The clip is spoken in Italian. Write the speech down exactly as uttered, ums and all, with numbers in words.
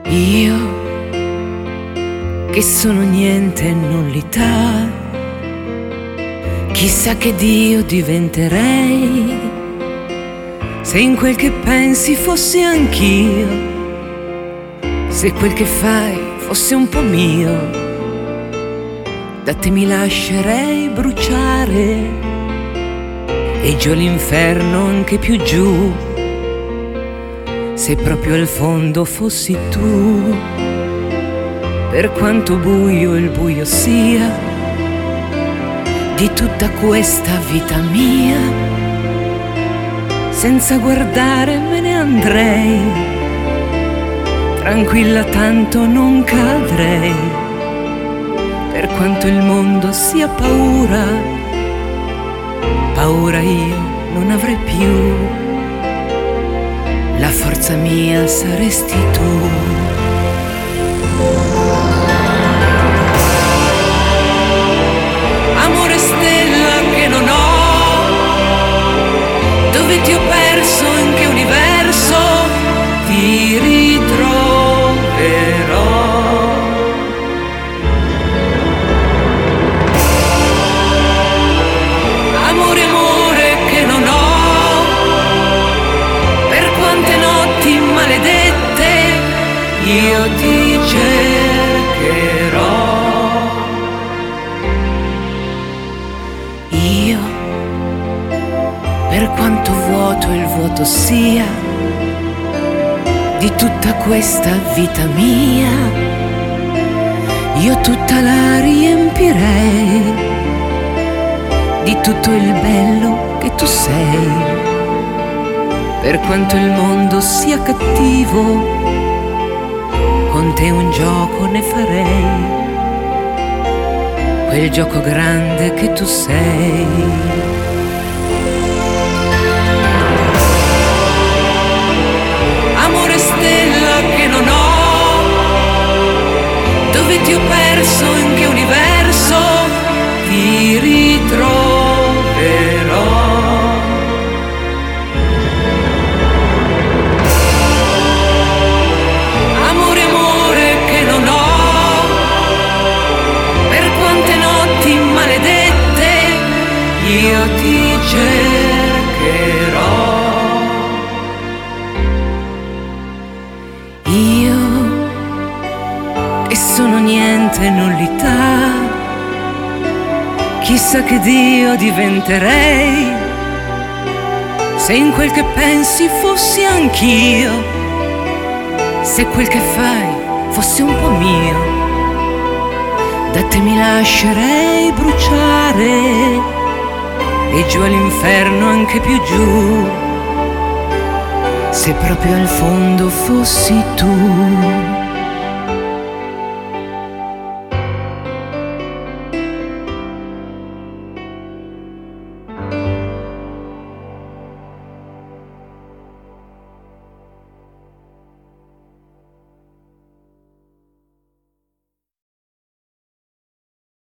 Io che sono niente e nullità, chissà che Dio diventerei se in quel che pensi fossi anch'io, se quel che fai fosse un po' mio. Da te mi lascerei bruciare e giù all'inferno anche più giù, se proprio al fondo fossi tu. Per quanto buio il buio sia di tutta questa vita mia, senza guardare me ne andrei, tranquilla tanto non cadrei. Per quanto il mondo sia paura, paura io non avrei più, la forza mia saresti tu. Amore stella che non ho, dove ti ho perso, in che universo ti ritroverò. Amore, amore che non ho, per quante notti maledette io ti cercherò. Io, per quanto vuoto il vuoto sia di tutta questa vita mia, io tutta la riempirei di tutto il bello che tu sei. Per quanto il mondo sia cattivo, con te un gioco ne farei, quel gioco grande che tu sei. Amore stella che non ho, dove ti ho perso, in che universo ti ritroverò. Amore, amore che non ho, per quante notti maledette io ti cercherò. Io che sono niente e nullità, chissà che Dio diventerei se in quel che pensi fossi anch'io, se quel che fai fosse un po' mio. Da te mi lascerei bruciare e giù all'inferno anche più giù, se proprio al fondo fossi tu.